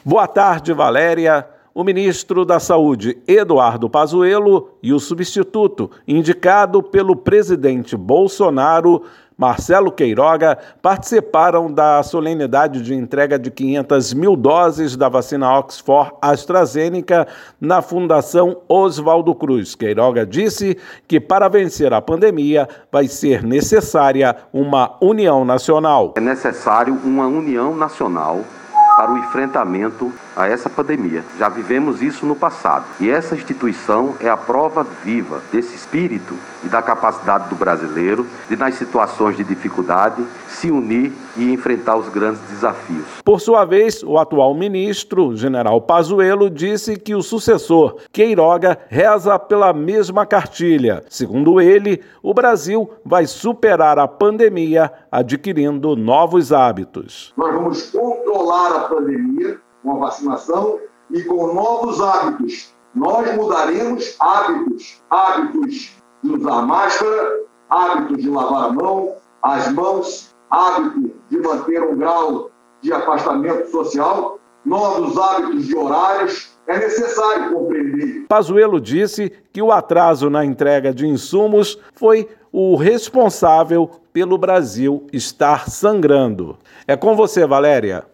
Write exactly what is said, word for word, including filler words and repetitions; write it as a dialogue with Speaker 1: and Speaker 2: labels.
Speaker 1: Boa tarde, Valéria. O ministro da Saúde, Eduardo Pazuello, e o substituto, indicado pelo presidente Bolsonaro, Marcelo Queiroga, participaram da solenidade de entrega de quinhentas mil doses da vacina Oxford AstraZeneca na Fundação Oswaldo Cruz. Queiroga disse que para vencer a pandemia vai ser necessária uma união nacional.
Speaker 2: É necessário uma união nacional para o enfrentamento a essa pandemia. Já vivemos isso no passado. E essa instituição é a prova viva desse espírito e da capacidade do brasileiro de, nas situações de dificuldade, se unir e enfrentar os grandes desafios.
Speaker 1: Por sua vez, o atual ministro, general Pazuello, disse que o sucessor, Queiroga, reza pela mesma cartilha. Segundo ele, o Brasil vai superar a pandemia adquirindo novos hábitos.
Speaker 3: Nós vamos controlar a pandemia com a vacinação e com novos hábitos. Nós mudaremos hábitos, hábitos de usar máscara, hábitos de lavar a mão, as mãos, hábito de manter um grau de afastamento social, novos hábitos de horários. É necessário compreender.
Speaker 1: Pazuello disse que o atraso na entrega de insumos foi o responsável pelo Brasil estar sangrando. É com você, Valéria.